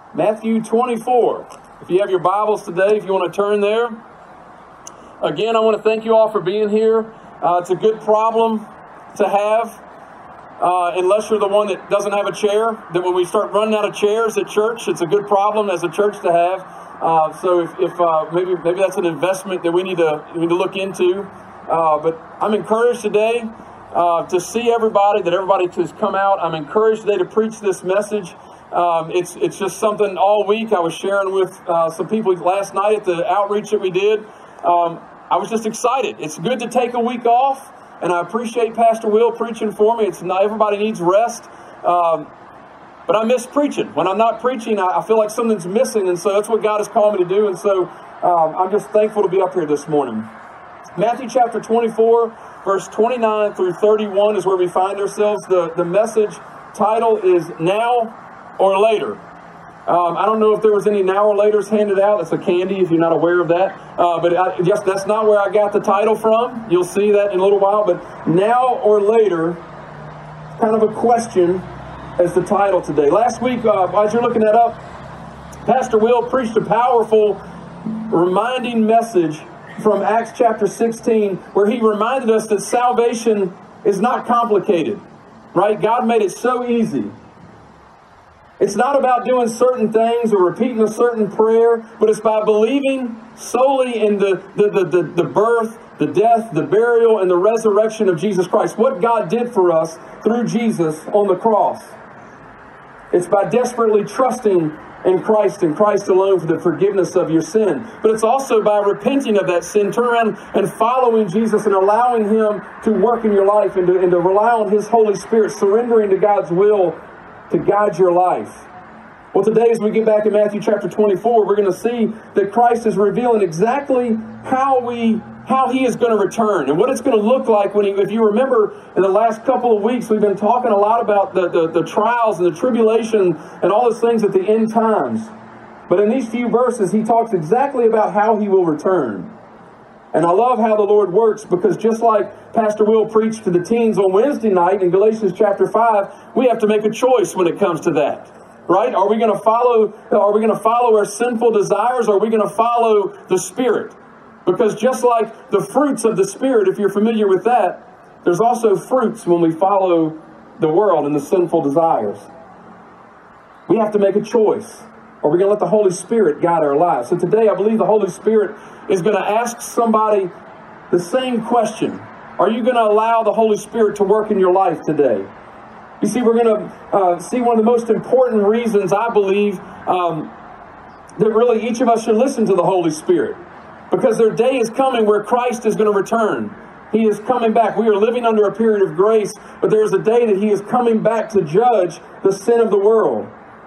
Matthew 24. If you have your Bibles today, if you want to turn there. Again, I want to thank you all for being here. It's a good problem to have, unless you're the one that doesn't have a chair. That when we start running out of chairs at church, it's a good problem as a church to have. So if maybe that's an investment that we need to look into. But I'm encouraged today to see everybody, that everybody has come out. I'm encouraged today to preach this message. It's just something all week I was sharing with some people last night at the outreach that we did. I was just excited. It's good to take a week off, and I appreciate Pastor Will preaching for me. It's not everybody needs rest, but I miss preaching. When I'm not preaching, I feel like something's missing, and so that's what God has called me to do. And so I'm just thankful to be up here this morning. Matthew chapter 24, verse 29 through 31 is where we find ourselves. The message title is Now or Later. I don't know if there was any now or laters handed out. It's a candy if you're not aware of that. But yes, that's not where I got the title from. You'll see that in a little while. But now or later, kind of a question as the title today. Last week, as you're looking that up, Pastor Will preached a powerful reminding message from Acts chapter 16, where he reminded us that salvation is not complicated, right? God made it so easy. It's not about doing certain things or repeating a certain prayer, but it's by believing solely in the birth, the death, the burial, and the resurrection of Jesus Christ. What God did for us through Jesus on the cross. It's by desperately trusting in Christ and Christ alone for the forgiveness of your sin. But it's also by repenting of that sin, turning around and following Jesus and allowing Him to work in your life and to rely on His Holy Spirit, surrendering to God's will to guide your life. Well, today as we get back in Matthew chapter 24, we're going to see that Christ is revealing exactly how He is going to return and what it's going to look like when if you remember, in the last couple of weeks, we've been talking a lot about the trials and the tribulation and all those things at the end times. But in these few verses, He talks exactly about how He will return. And I love how the Lord works, because just like Pastor Will preached to the teens on Wednesday night in Galatians chapter 5, we have to make a choice when it comes to that. Right? Are we going to follow our sinful desires, or are we going to follow the Spirit? Because just like the fruits of the Spirit, if you're familiar with that, there's also fruits when we follow the world and the sinful desires. We have to make a choice. Are we going to let the Holy Spirit guide our lives? So today I believe the Holy Spirit is going to ask somebody the same question. Are you going to allow the Holy Spirit to work in your life today? You see, we're going to see one of the most important reasons, I believe, that really each of us should listen to the Holy Spirit. Because their day is coming where Christ is going to return. He is coming back. We are living under a period of grace, but there is a day that He is coming back to judge the sin of the world.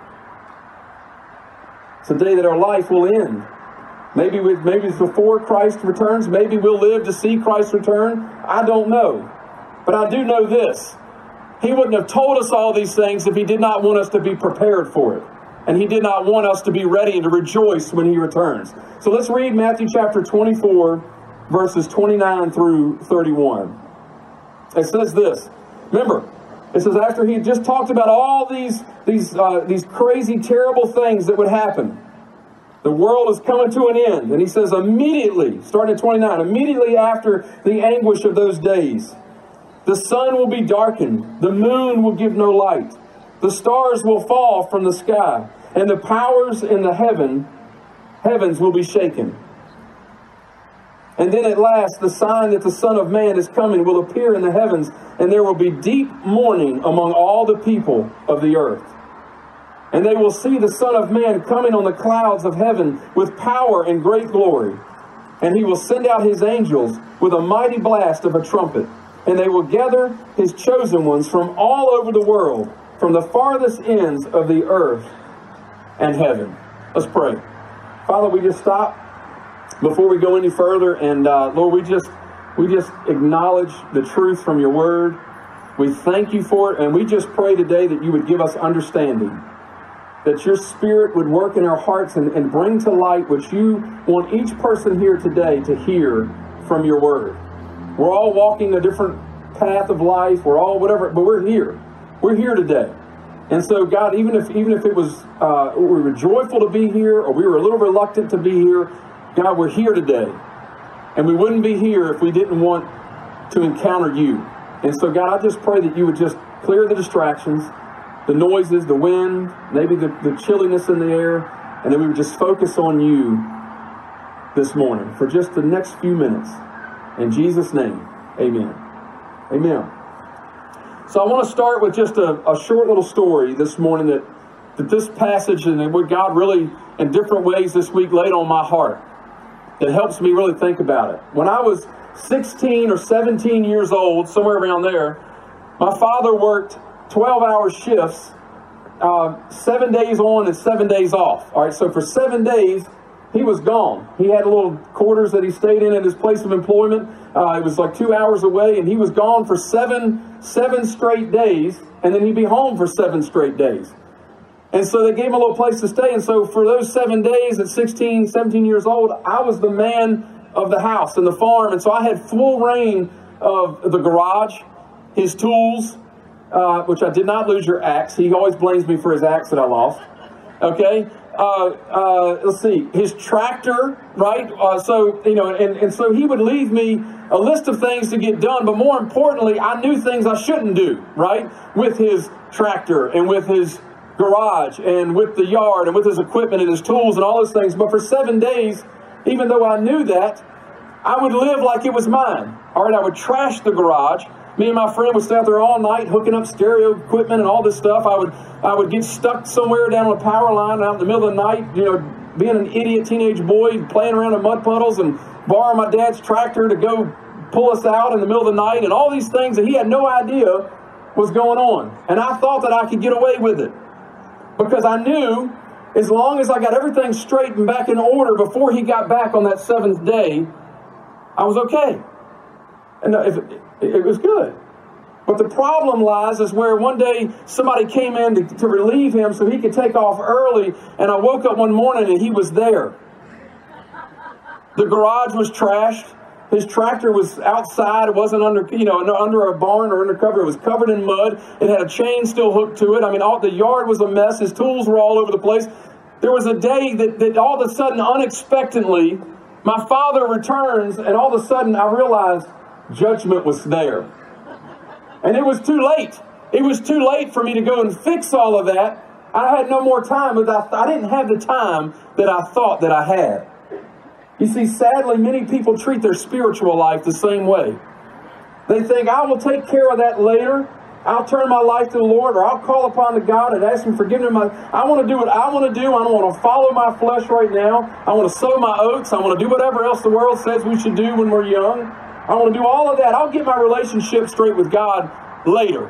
It's a day that our life will end. Maybe it's before Christ returns. Maybe we'll live to see Christ return. I don't know. But I do know this. He wouldn't have told us all these things if He did not want us to be prepared for it. And He did not want us to be ready and to rejoice when He returns. So let's read Matthew chapter 24, verses 29 through 31. It says this. Remember, it says after He had just talked about all these crazy, terrible things that would happen. The world is coming to an end. And He says immediately, starting at 29, immediately after the anguish of those days, the sun will be darkened, the moon will give no light, the stars will fall from the sky, and the powers in the heavens will be shaken. And then at last, the sign that the Son of Man is coming will appear in the heavens, and there will be deep mourning among all the people of the earth. And they will see the Son of Man coming on the clouds of heaven with power and great glory. And He will send out His angels with a mighty blast of a trumpet. And they will gather His chosen ones from all over the world, from the farthest ends of the earth and heaven. Let's pray. Father, we just stop before we go any further. And Lord, we just acknowledge the truth from Your word. We thank You for it. And we just pray today that You would give us understanding. That Your Spirit would work in our hearts and bring to light what You want each person here today to hear from Your word. We're all walking a different path of life. We're all whatever, but we're here. We're here today. And so, God, even if it was we were joyful to be here, or we were a little reluctant to be here, God, we're here today. And we wouldn't be here if we didn't want to encounter you. And so, God, I just pray that you would just clear the distractions, the noises, the wind, maybe the chilliness in the air, and then we would just focus on you this morning for just the next few minutes. In Jesus' name, amen. Amen. So I want to start with just a short little story this morning that this passage and what God really, in different ways this week, laid on my heart that helps me really think about it. When I was 16 or 17 years old, somewhere around there, my father worked 12-hour shifts, 7 days on and 7 days off. All right, so for 7 days, he was gone. He had little quarters that he stayed in at his place of employment. It was like 2 hours away, and he was gone for seven straight days, and then he'd be home for 7 straight days. And so they gave him a little place to stay. And so for those 7 days at 16, 17 years old, I was the man of the house and the farm. And so I had full reign of the garage, his tools, which I did not lose your axe. He always blames me for his axe that I lost. Okay. Let's see, his tractor, right? And so he would leave me a list of things to get done, but more importantly, I knew things I shouldn't do, right? With his tractor and with his garage and with the yard and with his equipment and his tools and all those things. But for 7 days, even though I knew that, I would live like it was mine. All right, I would trash the garage. Me and my friend would stay out there all night hooking up stereo equipment and all this stuff. I would get stuck somewhere down on a power line out in the middle of the night, being an idiot teenage boy, playing around in mud puddles and borrowing my dad's tractor to go pull us out in the middle of the night and all these things that he had no idea was going on. And I thought that I could get away with it because I knew as long as I got everything straight and back in order before he got back on that 7th day, I was okay. And it was good. But the problem lies is where one day somebody came in to relieve him so he could take off early, and I woke up one morning and he was there. The garage was trashed. His tractor was outside. It wasn't under a barn or under cover. It was covered in mud. It had a chain still hooked to it. I mean, the yard was a mess. His tools were all over the place. There was a day that all of a sudden, unexpectedly, my father returns, and all of a sudden I realized judgment was there. And it was too late. It was too late for me to go and fix all of that. I had no more time. I didn't have the time that I thought that I had. You see, sadly, many people treat their spiritual life the same way. They think, I will take care of that later. I'll turn my life to the Lord, or I'll call upon the God and ask Him forgiveness. I want to do what I want to do. I don't want to follow my flesh right now. I want to sow my oats. I want to do whatever else the world says we should do when we're young. I want to do all of that. I'll get my relationship straight with God later.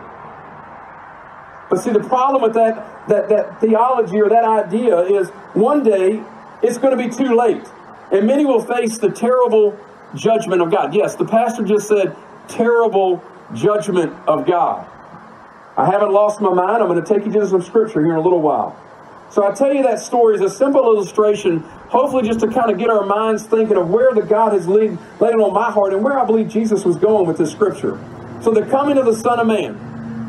But see, the problem with that theology or that idea is one day it's going to be too late. And many will face the terrible judgment of God. Yes, the pastor just said terrible judgment of God. I haven't lost my mind. I'm going to take you to some scripture here in a little while. So I tell you that story is a simple illustration, hopefully just to kind of get our minds thinking of where the God has laid on my heart and where I believe Jesus was going with this scripture. So the coming of the Son of Man.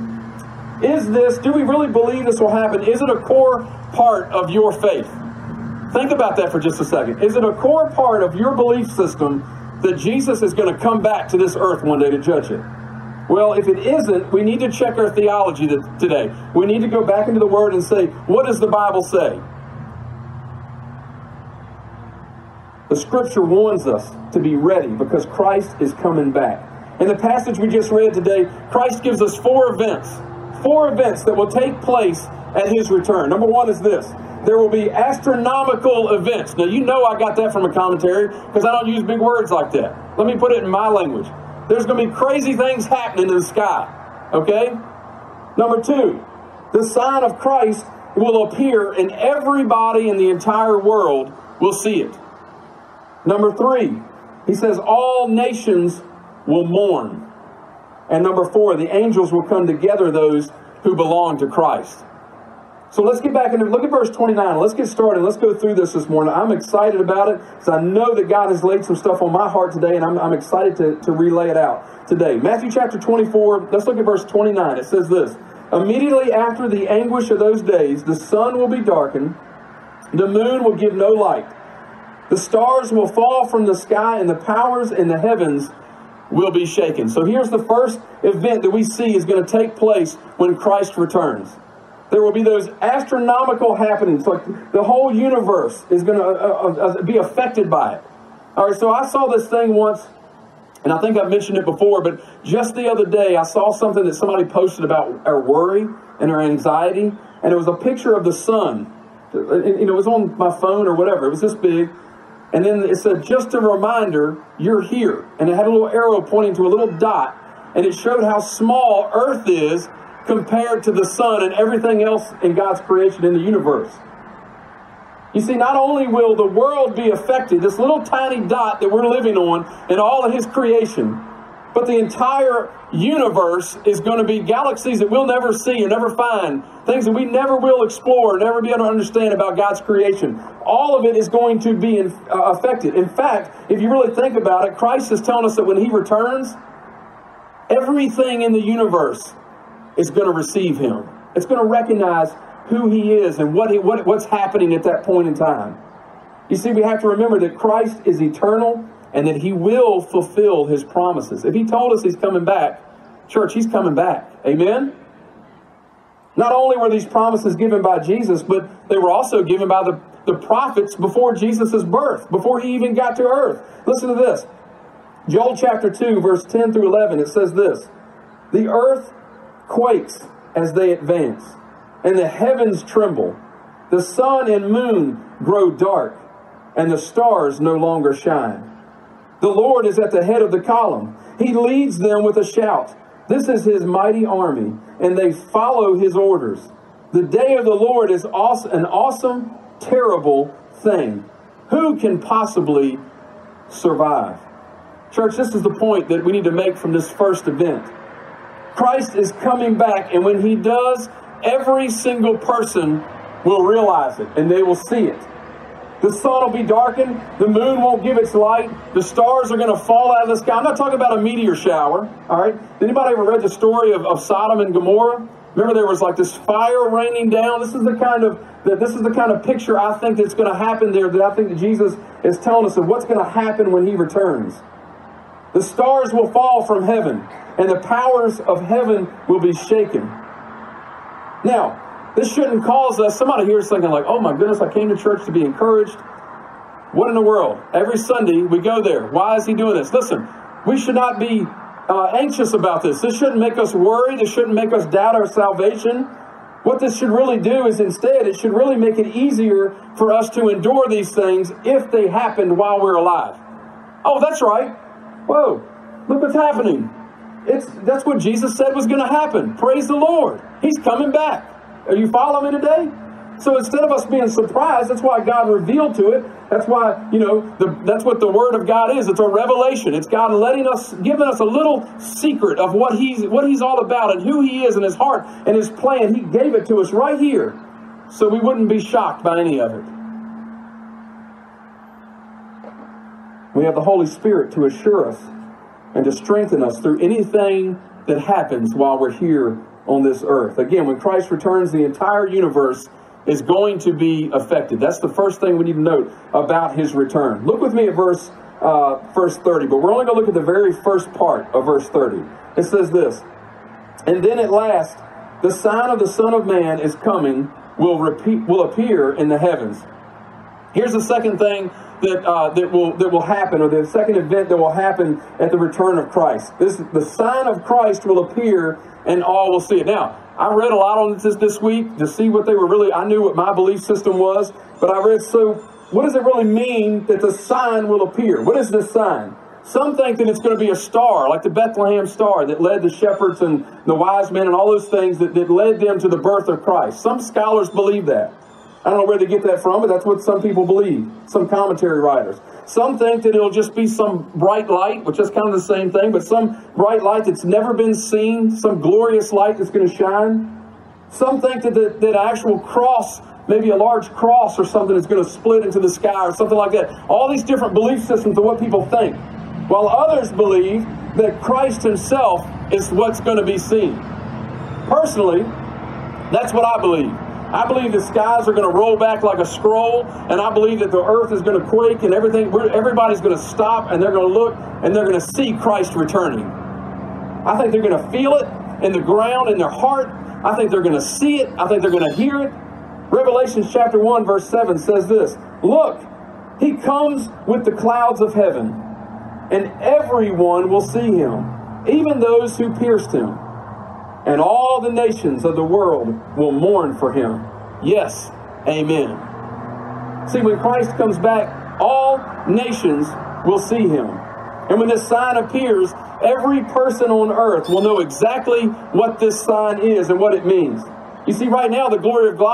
Do we really believe this will happen? Is it a core part of your faith? Think about that for just a second. Is it a core part of your belief system that Jesus is going to come back to this earth one day to judge it? Well, if it isn't, we need to check our theology today. We need to go back into the Word and say, what does the Bible say? The Scripture warns us to be ready because Christ is coming back. In the passage we just read today, Christ gives us four events that will take place at His return. Number one is this. There will be astronomical events. Now, you know I got that from a commentary because I don't use big words like that. Let me put it in my language. There's going to be crazy things happening in the sky. Okay? Number two, the sign of Christ will appear and everybody in the entire world will see it. Number three, he says all nations will mourn. And number four, the angels will come together, those who belong to Christ. So let's get back and look at verse 29. Let's get started. Let's go through this morning. I'm excited about it because I know that God has laid some stuff on my heart today, and I'm excited to relay it out today. Matthew chapter 24, let's look at verse 29. It says this. Immediately after the anguish of those days, the sun will be darkened, the moon will give no light, the stars will fall from the sky, and the powers in the heavens will be shaken. So here's the first event that we see is going to take place when Christ returns. There will be those astronomical happenings, like the whole universe is going to be affected by it. All right, so I saw this thing once, and I think I've mentioned it before, but just the other day I saw something that somebody posted about our worry and our anxiety, and it was a picture of the sun. It was on my phone or whatever. It was this big. And then it said, just a reminder, you're here. And it had a little arrow pointing to a little dot, and it showed how small Earth is compared to the sun and everything else in God's creation in the universe. You see, not only will the world be affected, this little tiny dot that we're living on and all of His creation, but the entire universe is going to be galaxies that we'll never see or never find, things that we never will explore, never be able to understand about God's creation. All of it is going to be affected. In fact, if you really think about it, Christ is telling us that when He returns, everything in the universe is going to receive Him. It's going to recognize who He is and what's happening at that point in time. You see, we have to remember that Christ is eternal and that He will fulfill His promises. If He told us He's coming back, church, He's coming back. Amen? Not only were these promises given by Jesus, but they were also given by the prophets before Jesus' birth, before He even got to earth. Listen to this. Joel chapter 2, verse 10 through 11, it says this: the earth quakes as they advance, and the heavens tremble. The sun and moon grow dark, and the stars no longer shine. The Lord is at the head of the column. He leads them with a shout. This is His mighty army, and they follow His orders. The day of the Lord is an awesome, terrible thing. Who can possibly survive? Church, this is the point that we need to make from this first event. Christ is coming back, and when He does, every single person will realize it, and they will see it. The sun will be darkened. The moon won't give its light. The stars are going to fall out of the sky. I'm not talking about a meteor shower, all right? Anybody ever read the story of Sodom and Gomorrah? Remember, there was like this fire raining down. This is the kind of picture I think that's going to happen there, that I think that Jesus is telling us of what's going to happen when He returns. The stars will fall from heaven, and the powers of heaven will be shaken. Now, this shouldn't cause us, somebody here is thinking like, oh my goodness, I came to church to be encouraged. What in the world? Every Sunday we go there. Why is he doing this? Listen, we should not be anxious about this. This shouldn't make us worry. This shouldn't make us doubt our salvation. What this should really do is instead, it should really make it easier for us to endure these things if they happened while we're alive. Oh, that's right. Whoa, look what's happening. That's what Jesus said was going to happen. Praise the Lord. He's coming back. Are you following me today? So instead of us being surprised, that's why God revealed to it. That's why, that's what the Word of God is. It's a revelation. It's God giving us a little secret of what He's all about and who He is and His heart and His plan. He gave it to us right here so we wouldn't be shocked by any of it. We have the Holy Spirit to assure us and to strengthen us through anything that happens while we're here on this earth. Again, when Christ returns, the entire universe is going to be affected. That's the first thing we need to note about His return. Look with me at verse 30, but we're only going to look at the very first part of verse 30. It says this: and then at last, the sign of the Son of Man is coming, will appear in the heavens. Here's the second thing that will happen, or the second event that will happen at the return of Christ. The sign of Christ will appear, and all will see it. Now, I read a lot on this week to see what they were really. I knew what my belief system was, but I read, so what does it really mean that the sign will appear? What is this sign? Some think that it's going to be a star, like the Bethlehem star that led the shepherds and the wise men and all those things that led them to the birth of Christ. Some scholars believe that. I don't know where they get that from, but that's what some people believe, some commentary writers. Some think that it'll just be some bright light, which is kind of the same thing, but some bright light that's never been seen, some glorious light that's going to shine. Some think that that actual cross, maybe a large cross or something, is going to split into the sky or something like that. All these different belief systems of what people think. While others believe that Christ Himself is what's going to be seen. Personally, That's what I believe. I believe the skies are going to roll back like a scroll, and I believe that the earth is going to quake and everybody's going to stop, and they're going to look and they're going to see Christ returning. I think they're going to feel it in the ground, in their heart. I think they're going to see it. I think they're going to hear it. Revelation chapter 1 verse 7 says this, "Look, he comes with the clouds of heaven, and everyone will see him, even those who pierced him. And all the nations of the world will mourn for him." Yes, amen. See, when Christ comes back, all nations will see him. And when this sign appears, every person on earth will know exactly what this sign is and what it means. You see, right now, the glory of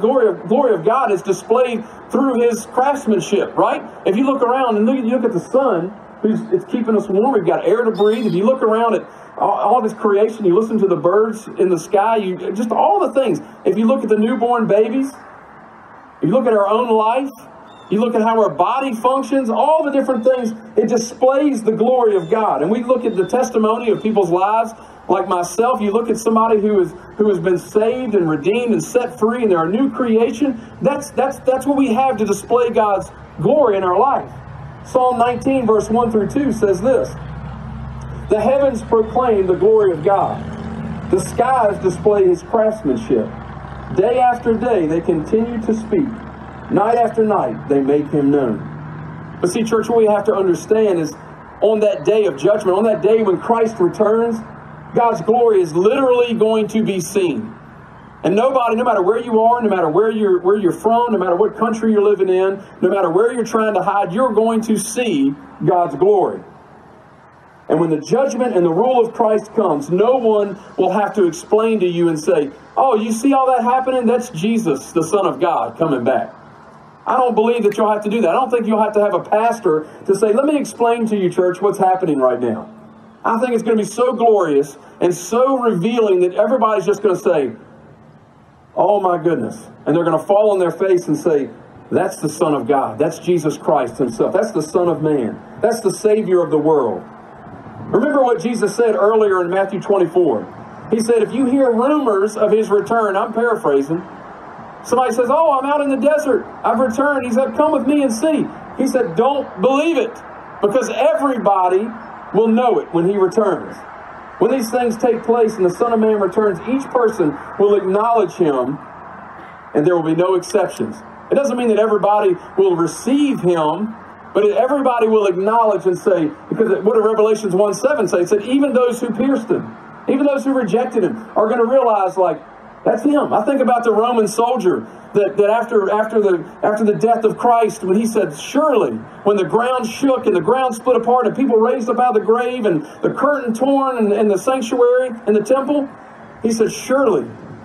God is displayed through his craftsmanship, right? If you look around and you look at the sun, it's keeping us warm. We've got air to breathe. If you look around at all this creation, you listen to the birds in the sky, just all the things. If you look at the newborn babies, if you look at our own life, you look at how our body functions, all the different things, it displays the glory of God. And we look at the testimony of people's lives, like myself. You look at somebody who has been saved and redeemed and set free, and they're a new creation. That's what we have to display God's glory in our life. Psalm 19, verse 1 through 2 says this, "The heavens proclaim the glory of God. The skies display his craftsmanship. Day after day they continue to speak. Night after night they make him known." But see, church, what we have to understand is on that day of judgment, on that day when Christ returns, God's glory is literally going to be seen. And nobody, no matter where you are, no matter where you're from, no matter what country you're living in, no matter where you're trying to hide, you're going to see God's glory. And when the judgment and the rule of Christ comes, no one will have to explain to you and say, "Oh, you see all that happening? That's Jesus, the Son of God, coming back." I don't believe that you'll have to do that. I don't think you'll have to have a pastor to say, "Let me explain to you, church, what's happening right now." I think it's going to be so glorious and so revealing that everybody's just going to say, "Oh my goodness." And they're going to fall on their face and say, "That's the Son of God. That's Jesus Christ himself. That's the Son of Man. That's the Savior of the world." Remember what Jesus said earlier in Matthew 24. He said, if you hear rumors of his return, I'm paraphrasing, somebody says, "Oh, I'm out in the desert. I've returned." He said, "Come with me and see." He said, "Don't believe it, because everybody will know it when he returns." When these things take place and the Son of Man returns, each person will acknowledge him, and there will be no exceptions. It doesn't mean that everybody will receive him, but everybody will acknowledge and say, because what did Revelations 1:7 say? It said, even those who pierced him, even those who rejected him, are going to realize, like, that's him. I think about the Roman soldier that after the death of Christ, when he said, surely, when the ground shook and the ground split apart and people raised up out of the grave and the curtain torn in the sanctuary in the temple, he said, surely,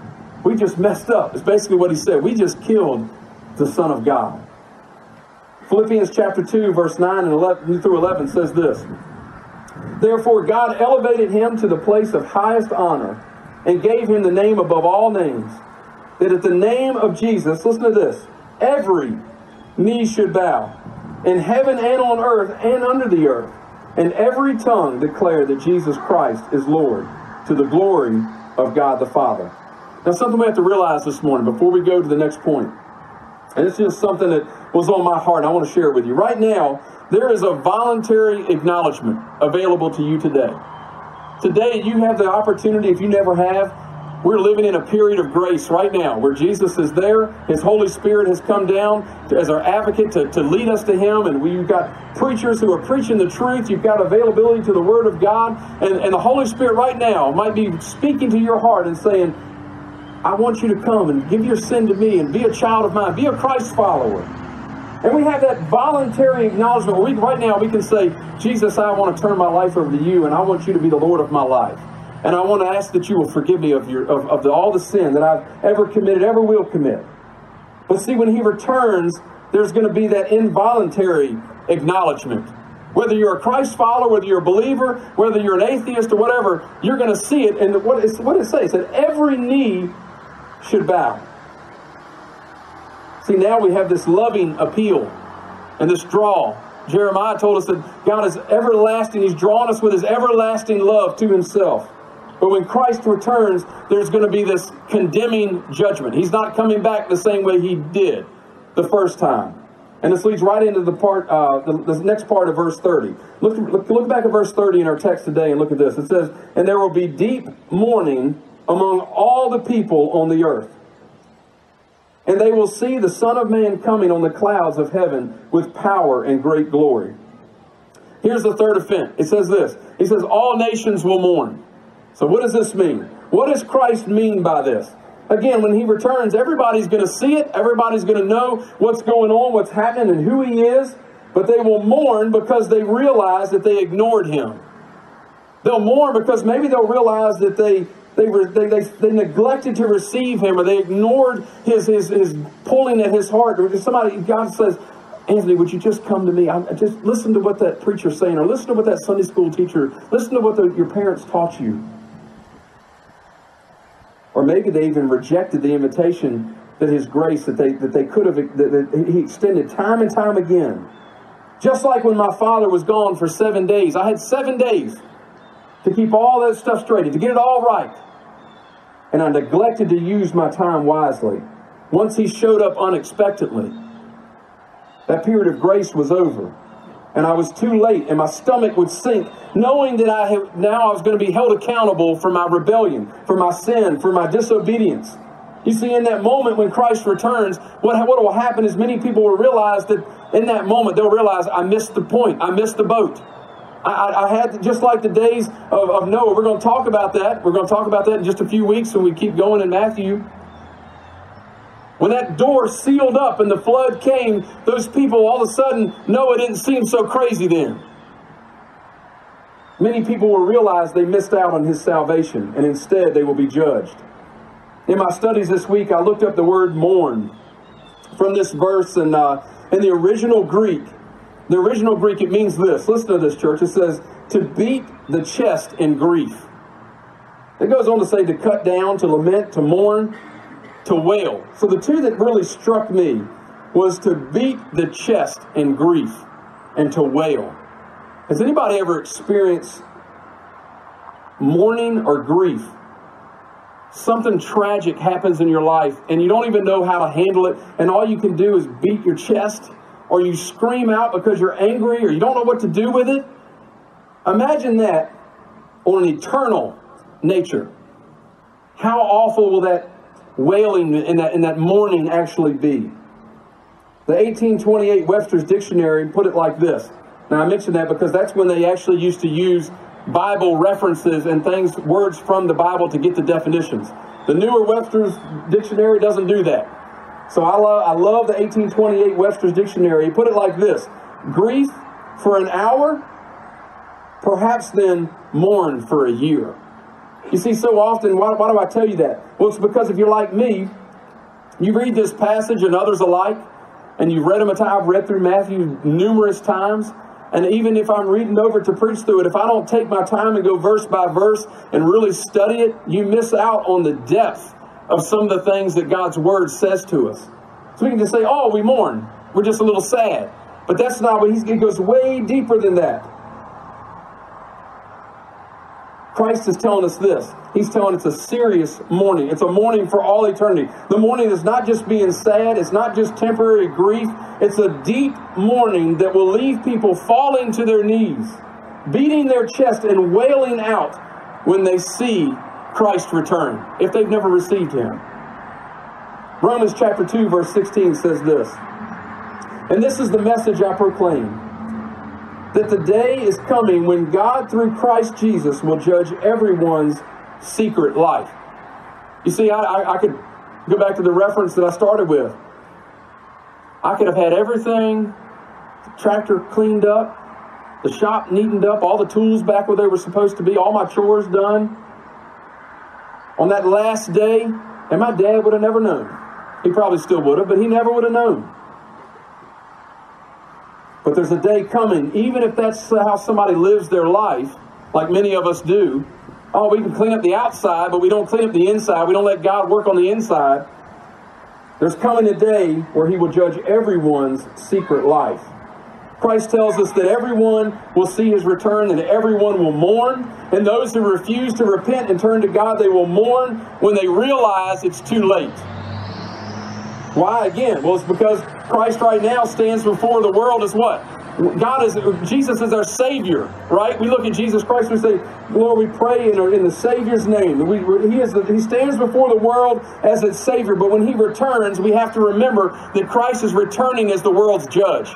we just messed up. It's basically what he said. We just killed the Son of God. Philippians chapter 2, verse 9 and 11 through 11 says this, "Therefore God elevated him to the place of highest honor and gave him the name above all names, that at the name of Jesus," listen to this, "every knee should bow, in heaven and on earth and under the earth, and every tongue declare that Jesus Christ is Lord, to the glory of God the Father." Now, something we have to realize this morning before we go to the next point, and it's just something that was on my heart, and I want to share it with you. Right now, there is a voluntary acknowledgement available to you today. Today, you have the opportunity, if you never have, we're living in a period of grace right now where Jesus is there. His Holy Spirit has come down as our advocate to lead us to him. And we've got preachers who are preaching the truth. You've got availability to the Word of God. And the Holy Spirit right now might be speaking to your heart and saying, I want you to come and give your sin to me and be a child of mine. Be a Christ follower. And we have that voluntary acknowledgement where right now we can say, Jesus, I want to turn my life over to you, and I want you to be the Lord of my life. And I want to ask that you will forgive me of all the sin that I've ever committed, ever will commit. But see, when he returns, there's going to be that involuntary acknowledgement. Whether you're a Christ follower, whether you're a believer, whether you're an atheist or whatever, you're going to see it. And what it says? It said every knee should bow. See, now we have this loving appeal and this draw. Jeremiah told us that God is everlasting. He's drawn us with his everlasting love to himself. But when Christ returns, there's going to be this condemning judgment. He's not coming back the same way he did the first time. And this leads right into the part, the next part of verse 30. Look back at verse 30 in our text today and look at this. It says, "And there will be deep mourning among all the people on the earth. And they will see the Son of Man coming on the clouds of heaven with power and great glory." Here's the third event. It says this. He says, all nations will mourn. So what does this mean? What does Christ mean by this? Again, when he returns, everybody's going to see it. Everybody's going to know what's going on, what's happening, and who he is. But they will mourn because they realize that they ignored him. They'll mourn because maybe they'll realize that they neglected to receive him, or they ignored his pulling at his heart. Or somebody, God says, "Anthony, would you just come to me? Just listen to what that preacher's saying, or listen to what that Sunday school teacher, listen to what your parents taught you." Or maybe they even rejected the invitation that his grace, that they could have, that he extended time and time again. Just like when my father was gone for 7 days. I had 7 days to keep all that stuff straight, to get it all right. And I neglected to use my time wisely. Once he showed up unexpectedly, that period of grace was over. And I was too late, and my stomach would sink, knowing that I was going to be held accountable for my rebellion, for my sin, for my disobedience. You see, in that moment when Christ returns, what will happen is many people will realize that in that moment, they'll realize, I missed the point. I missed the boat. I had, just like the days of Noah. We're going to talk about that. We're going to talk about that in just a few weeks when we keep going in Matthew. When that door sealed up and the flood came, those people, all of a sudden, Noah didn't seem so crazy then. Many people will realize they missed out on his salvation, and instead they will be judged. In my studies this week, I looked up the word mourn from this verse, and in the original Greek, it means this. Listen to this, church. It says, to beat the chest in grief. It goes on to say to cut down, to lament, to mourn, to wail. So the two that really struck me was to beat the chest in grief and to wail. Has anybody ever experienced mourning or grief? Something tragic happens in your life and you don't even know how to handle it, and all you can do is beat your chest, or you scream out because you're angry, or you don't know what to do with it. Imagine that on an eternal nature. How awful will that wailing in that mourning actually be? The 1828 Webster's Dictionary put it like this. Now I mention that because that's when they actually used to use Bible references and things, words from the Bible, to get the definitions. The newer Webster's Dictionary doesn't do that. So I love the 1828 Webster's Dictionary. He put it like this: grief for an hour, perhaps then mourn for a year. You see, so often, why do I tell you that? Well, it's because if you're like me, you read this passage and others alike, and you've read them I've read through Matthew numerous times, and even if I'm reading over to preach through it, if I don't take my time and go verse by verse and really study it, you miss out on the depth of some of the things that God's Word says to us. So we can just say, oh, we mourn. We're just a little sad. But that's not what it goes way deeper than that. Christ is telling us this. He's telling us a serious mourning. It's a mourning for all eternity. The mourning is not just being sad. It's not just temporary grief. It's a deep mourning that will leave people falling to their knees, beating their chest and wailing out when they see Christ return, if they've never received him. Romans chapter 2 verse 16 says this: "And this is the message I proclaim, that the day is coming when God through Christ Jesus will judge everyone's secret life." You see, I could go back to the reference that I started with. I could have had everything, the tractor cleaned up, the shop neatened up, all the tools back where they were supposed to be, all my chores done. On that last day, and my dad would have never known. He probably still would have, but he never would have known. But there's a day coming, even if that's how somebody lives their life, like many of us do. Oh, we can clean up the outside, but we don't clean up the inside. We don't let God work on the inside. There's coming a day where he will judge everyone's secret life. Christ tells us that everyone will see his return and everyone will mourn. And those who refuse to repent and turn to God, they will mourn when they realize it's too late. Why again? Well, it's because Christ right now stands before the world as what? Jesus is our Savior, right? We look at Jesus Christ and we say, Lord, we pray in the Savior's name. He stands before the world as its Savior, but when he returns, we have to remember that Christ is returning as the world's judge.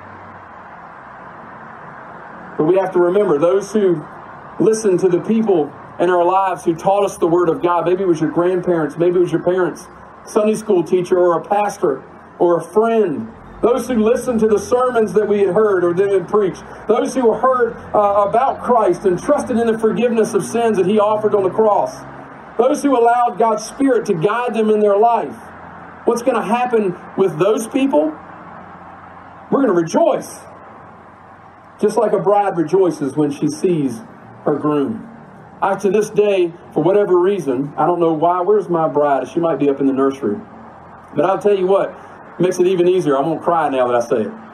But we have to remember those who listen to the people in our lives who taught us the Word of God. Maybe it was your grandparents, maybe it was your parents, Sunday school teacher, or a pastor, or a friend. Those who listened to the sermons that we had heard or that had preached. Those who heard about Christ and trusted in the forgiveness of sins that he offered on the cross. Those who allowed God's Spirit to guide them in their life. What's going to happen with those people? We're going to rejoice. Just like a bride rejoices when she sees her groom. To this day, for whatever reason, I don't know why, where's my bride? She might be up in the nursery. But I'll tell you what, it makes it even easier. I won't cry now that I say it.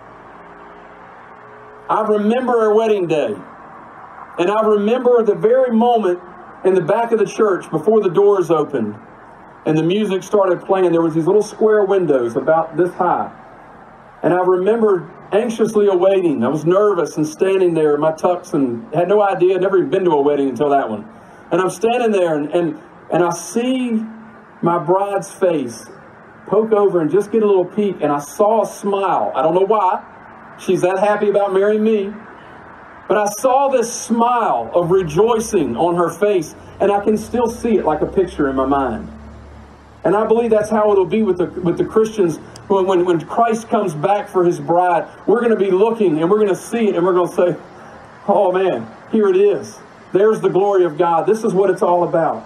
I remember our wedding day. And I remember the very moment in the back of the church before the doors opened and the music started playing. There was these little square windows about this high. And I remember anxiously awaiting. I was nervous and standing there in my tux and had no idea. I'd never even been to a wedding until that one. And I'm standing there and I see my bride's face poke over and just get a little peek. And I saw a smile. I don't know why. She's that happy about marrying me. But I saw this smile of rejoicing on her face. And I can still see it like a picture in my mind. And I believe that's how it'll be with the Christians when Christ comes back for his bride. We're going to be looking and we're going to see it and we're going to say, oh man, here it is. There's the glory of God. This is what it's all about.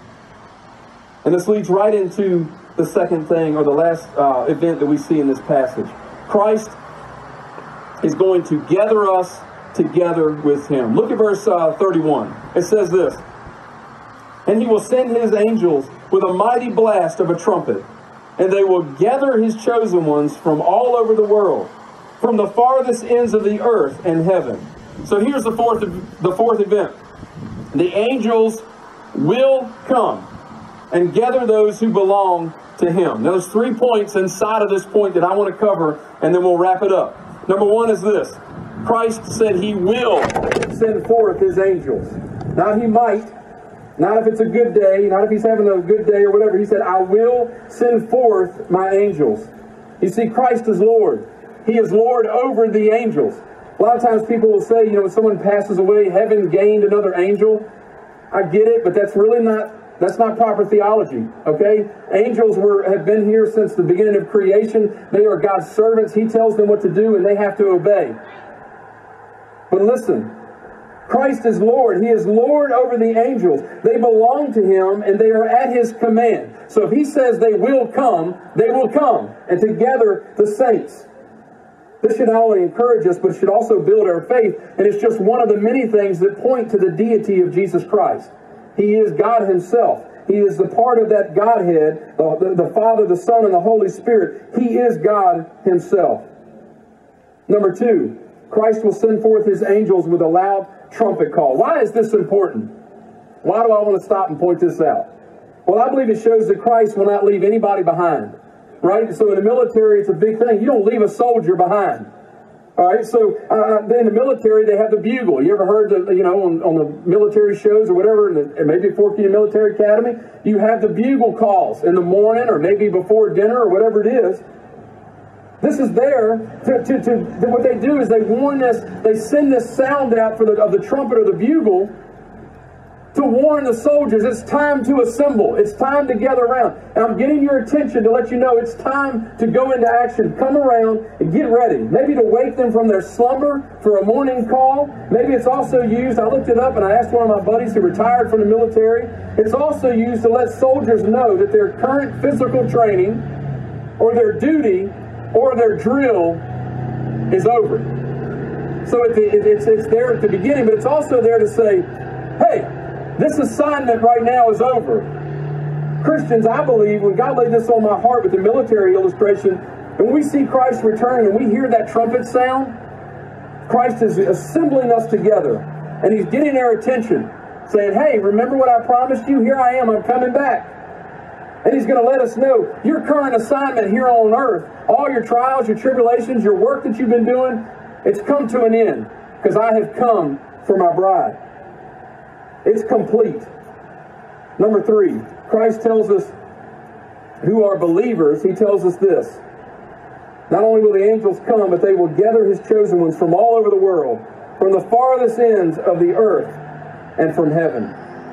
And this leads right into the second thing, or the last event that we see in this passage. Christ is going to gather us together with him. Look at verse 31. It says this, and he will send his angels with a mighty blast of a trumpet, and they will gather his chosen ones from all over the world, from the farthest ends of the earth and heaven. So here's the fourth event. The angels will come and gather those who belong to him. Now there's 3 points inside of this point that I want to cover, and then we'll wrap it up. Number one is this. Christ said he will send forth his angels. Not he might. Not if it's a good day, not if he's having a good day or whatever. He said, I will send forth my angels. You see, Christ is Lord. He is Lord over the angels. A lot of times people will say, when someone passes away, heaven gained another angel. I get it, but that's not proper theology, okay? Angels have been here since the beginning of creation. They are God's servants. He tells them what to do, and they have to obey. But listen, Christ is Lord. He is Lord over the angels. They belong to him, and they are at his command. So if he says they will come, they will come. And together, the saints. This should not only encourage us, but it should also build our faith. And it's just one of the many things that point to the deity of Jesus Christ. He is God himself. He is the part of that Godhead, the Father, the Son, and the Holy Spirit. He is God himself. Number two, Christ will send forth his angels with a loud trumpet call. Why is this important? Why do I want to stop and point this out? Well, I believe it shows that Christ will not leave anybody behind. Right? So in the military, it's a big thing. You don't leave a soldier behind. All right? So in the military, they have the bugle. You ever heard, on the military shows or whatever, and maybe at Fort Keene Military Academy, you have the bugle calls in the morning or maybe before dinner or whatever it is. This is there to what they do is they warn this, they send this sound out of the trumpet or the bugle to warn the soldiers it's time to assemble. It's time to gather around. And I'm getting your attention to let you know it's time to go into action. Come around and get ready. Maybe to wake them from their slumber for a morning call. Maybe it's also used, I looked it up and I asked one of my buddies who retired from the military, it's also used to let soldiers know that their current physical training or their duty or their drill is over. So it's there at the beginning, but it's also there to say, hey, this assignment right now is over. Christians, I believe, when God laid this on my heart with the military illustration, And when we see Christ return and we hear that trumpet sound, Christ is assembling us together. And he's getting our attention, saying, hey, remember what I promised you? Here I am, I'm coming back. And he's going to let us know your current assignment here on earth, all your trials, your tribulations, your work that you've been doing, it's come to an end because I have come for my bride. It's complete. Number 3, Christ tells us who are believers. He tells us this. Not only will the angels come, but they will gather his chosen ones from all over the world, from the farthest ends of the earth and from heaven.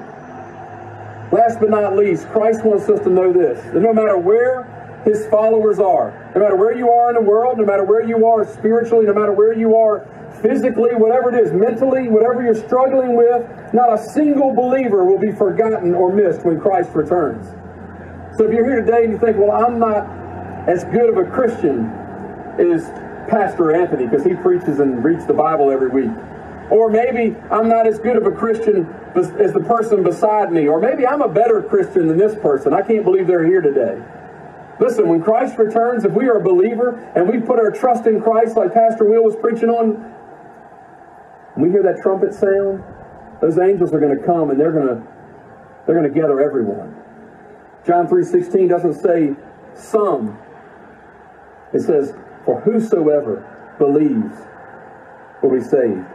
Last but not least, Christ wants us to know this, that no matter where his followers are, no matter where you are in the world, no matter where you are spiritually, no matter where you are physically, whatever it is, mentally, whatever you're struggling with, not a single believer will be forgotten or missed when Christ returns. So if you're here today and you think, well, I'm not as good of a Christian as Pastor Anthony because he preaches and reads the Bible every week. Or maybe I'm not as good of a Christian as the person beside me. Or maybe I'm a better Christian than this person. I can't believe they're here today. Listen, when Christ returns, if we are a believer and we put our trust in Christ like Pastor Will was preaching on, when we hear that trumpet sound, those angels are going to come and they're going to gather everyone. John 3:16 doesn't say some. It says, for whosoever believes will be saved.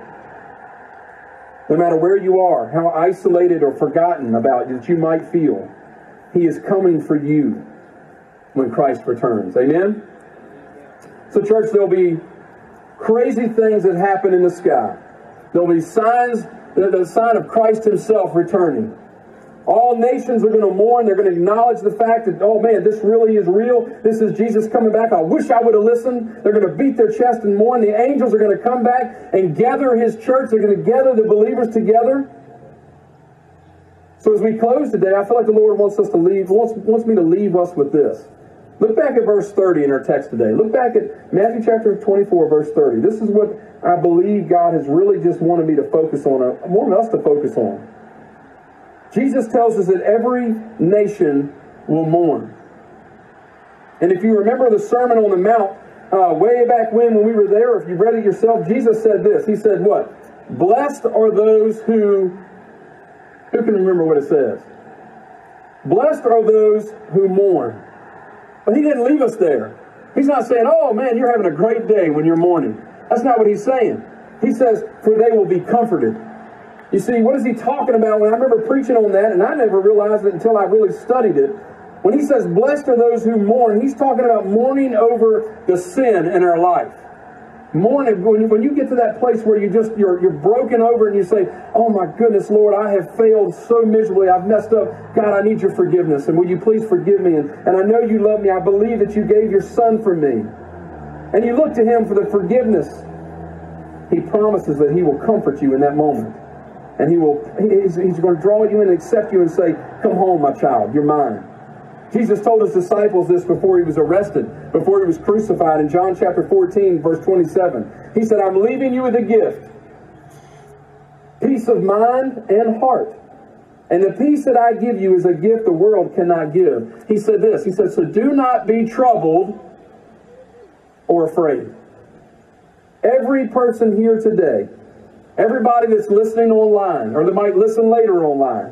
No matter where you are, how isolated or forgotten about that you might feel, he is coming for you when Christ returns. Amen? So church, there'll be crazy things that happen in the sky. There'll be signs, the sign of Christ himself returning. All nations are going to mourn. They're going to acknowledge the fact that, oh man, this really is real. This is Jesus coming back. I wish I would have listened. They're going to beat their chest and mourn. The angels are going to come back and gather his church. They're going to gather the believers together. So as we close today, I feel like the Lord wants us to leave, wants me to leave us with this. Look back at verse 30 in our text today. Look back at Matthew chapter 24, verse 30. This is what I believe God has really just wanted me to focus on, wanted us to focus on. Jesus tells us that every nation will mourn. And if you remember the Sermon on the Mount, way back when we were there, or if you read it yourself, Jesus said this. He said what? Blessed are those who can remember what it says? Blessed are those who mourn. But he didn't leave us there. He's not saying, oh man, you're having a great day when you're mourning. That's not what he's saying. He says, for they will be comforted. You see, what is he talking about? When I remember preaching on that, and I never realized it until I really studied it. When he says, blessed are those who mourn, he's talking about mourning over the sin in our life. Mourning, when you get to that place where you're broken over and you say, oh my goodness, Lord, I have failed so miserably. I've messed up. God, I need your forgiveness. And will you please forgive me? And I know you love me. I believe that you gave your son for me. And you look to him for the forgiveness. He promises that he will comfort you in that moment. And he's going to draw you in and accept you and say, come home, my child, you're mine. Jesus told his disciples this before he was arrested, before he was crucified in John chapter 14, verse 27. He said, I'm leaving you with a gift, peace of mind and heart. And the peace that I give you is a gift the world cannot give. He said this, he said, so do not be troubled or afraid. Every person here today, everybody that's listening online, or that might listen later online,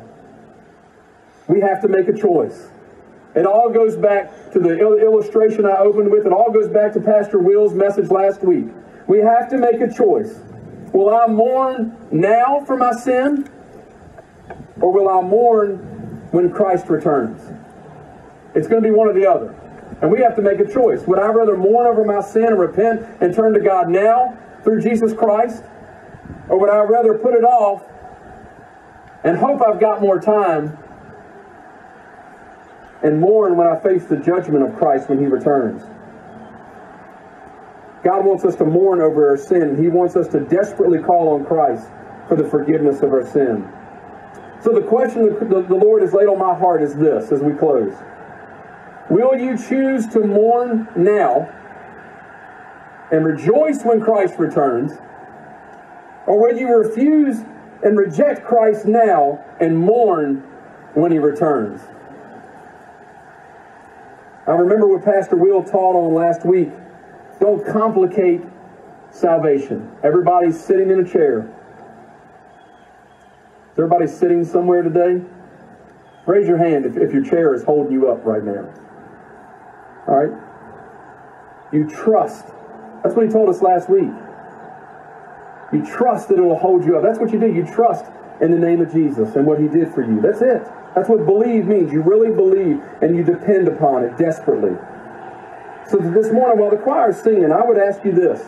we have to make a choice. It all goes back to the illustration I opened with. It all goes back to Pastor Will's message last week. We have to make a choice. Will I mourn now for my sin? Or will I mourn when Christ returns? It's going to be one or the other. And we have to make a choice. Would I rather mourn over my sin and repent and turn to God now through Jesus Christ? Or would I rather put it off and hope I've got more time and mourn when I face the judgment of Christ when he returns? God wants us to mourn over our sin. He wants us to desperately call on Christ for the forgiveness of our sin. So the question that the Lord has laid on my heart is this as we close. Will you choose to mourn now and rejoice when Christ returns? Or will you refuse and reject Christ now and mourn when he returns? I remember what Pastor Will taught on last week. Don't complicate salvation. Everybody's sitting in a chair. Is everybody sitting somewhere today? Raise your hand if your chair is holding you up right now. All right? You trust. That's what he told us last week. You trust that it will hold you up. That's what you do. You trust in the name of Jesus and what he did for you. That's it. That's what believe means. You really believe and you depend upon it desperately. So this morning while the choir is singing, I would ask you this.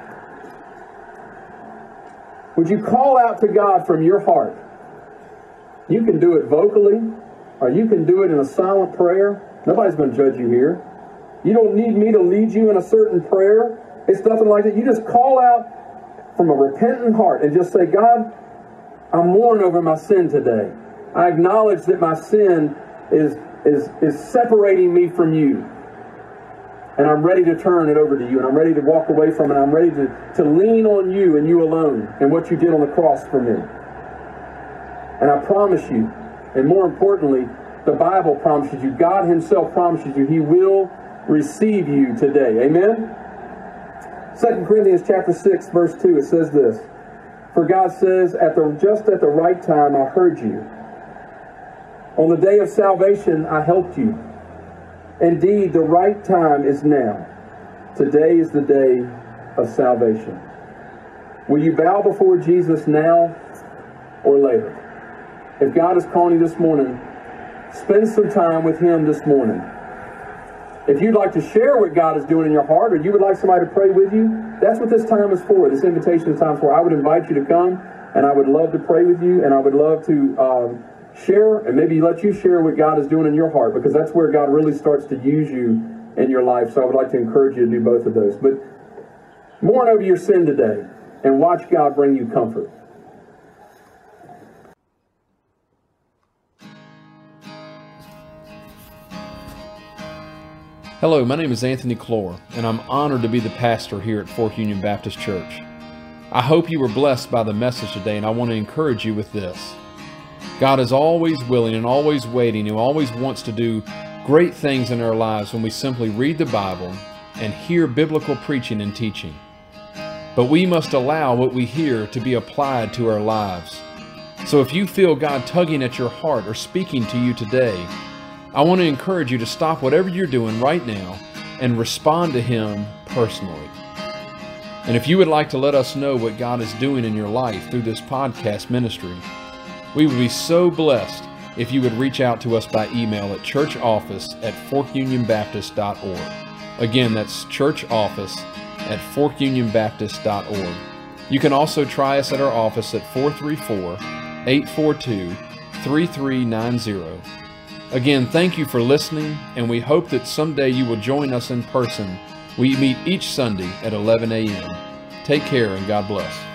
Would you call out to God from your heart? You can do it vocally, or you can do it in a silent prayer. Nobody's going to judge you here. You don't need me to lead you in a certain prayer. It's nothing like that. You just call out from a repentant heart and just say, God, I'm mourning over my sin today. I acknowledge that my sin is separating me from you. And I'm ready to turn it over to you. And I'm ready to walk away from it. I'm ready to lean on you and you alone and what you did on the cross for me. And I promise you, and more importantly, the Bible promises you, God himself promises you, he will receive you today. Amen? 2 Corinthians chapter 6, verse 2, it says this. For God says, just at the right time I heard you. On the day of salvation I helped you. Indeed, the right time is now. Today is the day of salvation. Will you bow before Jesus now or later? If God is calling you this morning, spend some time with him this morning. If you'd like to share what God is doing in your heart, or you would like somebody to pray with you, that's what this time is for. This invitation time is for. I would invite you to come, and I would love to pray with you, and I would love to share, and maybe let you share what God is doing in your heart, because that's where God really starts to use you in your life. So I would like to encourage you to do both of those. But mourn over your sin today, and watch God bring you comfort. Hello, my name is Anthony Clore, and I'm honored to be the pastor here at Fork Union Baptist Church. I hope you were blessed by the message today, and I want to encourage you with this. God is always willing and always waiting and always wants to do great things in our lives when we simply read the Bible and hear biblical preaching and teaching. But we must allow what we hear to be applied to our lives. So if you feel God tugging at your heart or speaking to you today, I want to encourage you to stop whatever you're doing right now and respond to him personally. And if you would like to let us know what God is doing in your life through this podcast ministry, we would be so blessed if you would reach out to us by email at churchoffice@forkunionbaptist.org. Again, that's churchoffice@forkunionbaptist.org. You can also try us at our office at 434-842-3390. Again, thank you for listening, and we hope that someday you will join us in person. We meet each Sunday at 11 a.m. Take care and God bless.